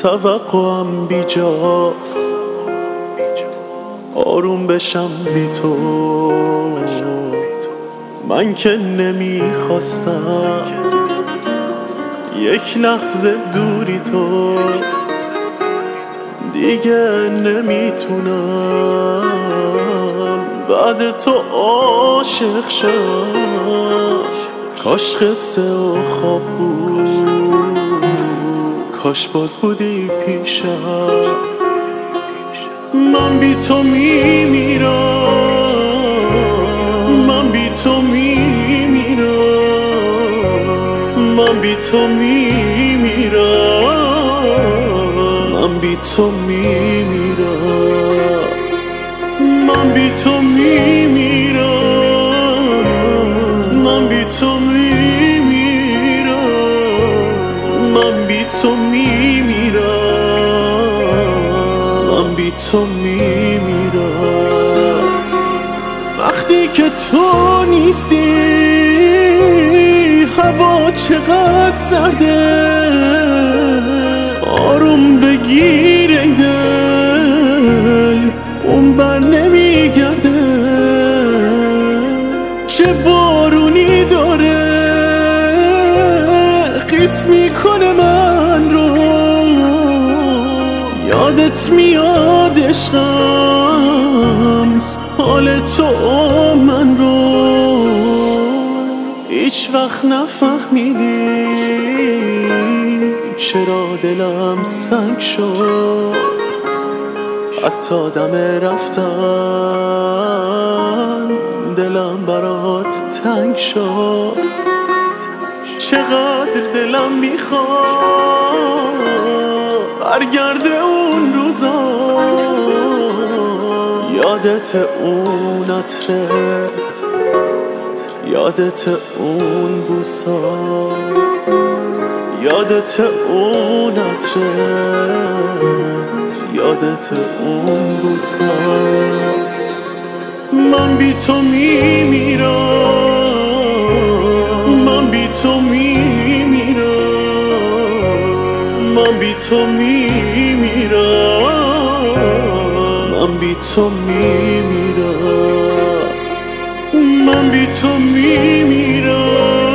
توقعم بیجاست، آروم بشم بی تو. من که نمیخواستم یک لحظه دوری تو، دیگه نمیتونم بعد تو عاشق شم. کاش قصه و خواب بود، کاش باز بودی پیشم. من بی تو میمیرم، من بی تو میمیرم، من بی تو میمیرم، من بی تو میمیرم، من بی تو میمیرم، من بی تو میمیرم، من بی تو میمیرم، من بی تو میمیرم. وقتی که تو نیستی هوا چقدر سرده، آروم بگیر ای دل، اون بر نمیگرده. چه بارونی داره خیس میکنه من رو، یادت میاد عشقم حال تو من رو. هیچ وقت نفهمیدی چرا دلم سنگ شد، حتی دم رفتن دلم برات تنگ شد. چقدر دلم میخواد برگرده اون روزا، یادت اون عطرت، یادت اون بوسا، یادت اون عطرت، یادت اون بوسا. من بی تو میمیرم، من بی تو میمیرم، من بی تو میمیرم، من بی تو میمیرم، من بی تو میمیرم.